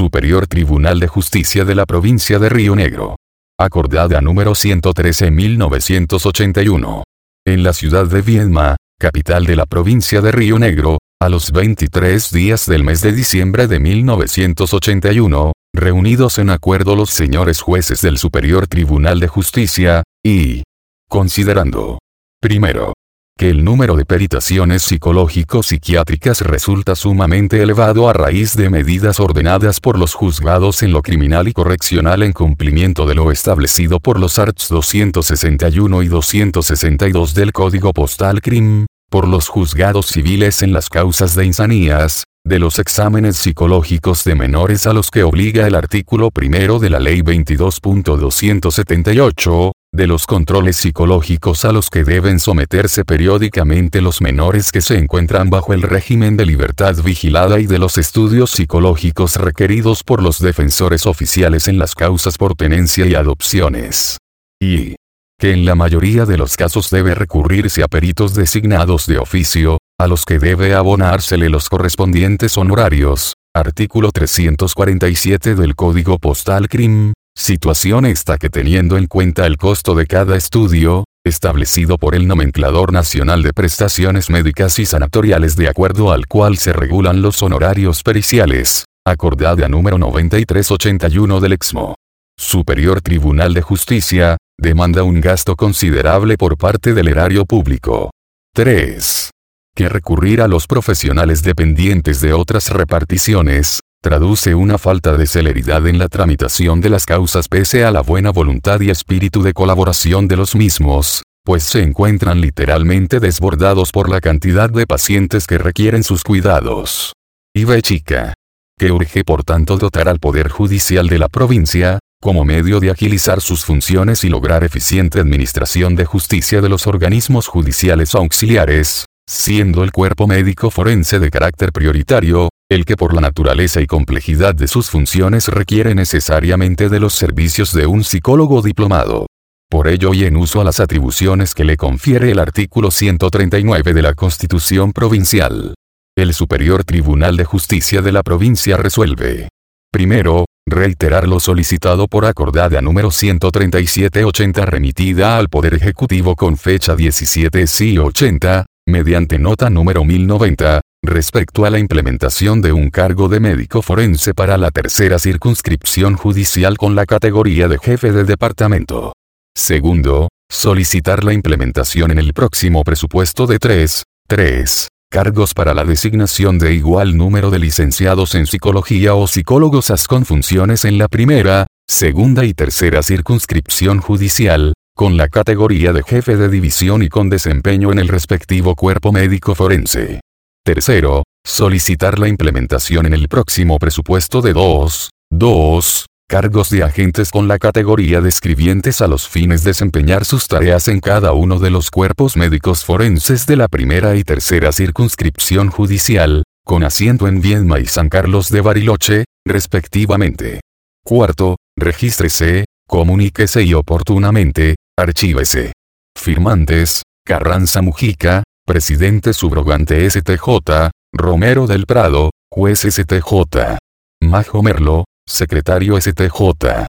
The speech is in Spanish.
Superior Tribunal de Justicia de la Provincia de Río Negro. Acordada número 113/1981. En la ciudad de Viedma, capital de la provincia de Río Negro, a los 23 días del mes de diciembre de 1981, reunidos en acuerdo los señores jueces del Superior Tribunal de Justicia, y considerando, primero, que el número de peritaciones psicológico-psiquiátricas resulta sumamente elevado a raíz de medidas ordenadas por los juzgados en lo criminal y correccional en cumplimiento de lo establecido por los arts. 261 y 262 del Código Postal CRIM, por los juzgados civiles en las causas de insanías, de los exámenes psicológicos de menores a los que obliga el artículo primero de la Ley 22.278, de los controles psicológicos a los que deben someterse periódicamente los menores que se encuentran bajo el régimen de libertad vigilada y de los estudios psicológicos requeridos por los defensores oficiales en las causas por tenencia y adopciones. Y que en la mayoría de los casos debe recurrirse a peritos designados de oficio, a los que debe abonársele los correspondientes honorarios, artículo 347 del Código Postal CRIM, situación esta que teniendo en cuenta el costo de cada estudio, establecido por el Nomenclador Nacional de Prestaciones Médicas y Sanatoriales de acuerdo al cual se regulan los honorarios periciales, acordada número 9381 del Excmo. Superior Tribunal de Justicia, demanda un gasto considerable por parte del erario público. 3. Que recurrir a los profesionales dependientes de otras reparticiones, traduce una falta de celeridad en la tramitación de las causas pese a la buena voluntad y espíritu de colaboración de los mismos, pues se encuentran literalmente desbordados por la cantidad de pacientes que requieren sus cuidados. Y B chica. Que urge por tanto dotar al Poder Judicial de la provincia, como medio de agilizar sus funciones y lograr eficiente administración de justicia de los organismos judiciales auxiliares, siendo el cuerpo médico forense de carácter prioritario, el que por la naturaleza y complejidad de sus funciones requiere necesariamente de los servicios de un psicólogo diplomado. Por ello y en uso a las atribuciones que le confiere el artículo 139 de la Constitución Provincial, el Superior Tribunal de Justicia de la provincia resuelve. Primero, reiterar lo solicitado por acordada número 137/80 remitida al Poder Ejecutivo con fecha 17/6/80, mediante nota número 1090, respecto a la implementación de un cargo de médico forense para la tercera circunscripción judicial con la categoría de jefe de departamento. Segundo, solicitar la implementación en el próximo presupuesto de 3 cargos para la designación de igual número de licenciados en psicología o psicólogos con funciones en la primera, segunda y tercera circunscripción judicial, con la categoría de jefe de división y con desempeño en el respectivo cuerpo médico forense. Tercero, solicitar la implementación en el próximo presupuesto de 2 cargos de agentes con la categoría de escribientes a los fines de desempeñar sus tareas en cada uno de los cuerpos médicos forenses de la primera y tercera circunscripción judicial, con asiento en Viedma y San Carlos de Bariloche, respectivamente. Cuarto, regístrese, comuníquese y oportunamente, archívese. Firmantes, Carranza Mujica, Presidente Subrogante STJ, Romero del Prado, Juez STJ. Majo Merlo, Secretario STJ.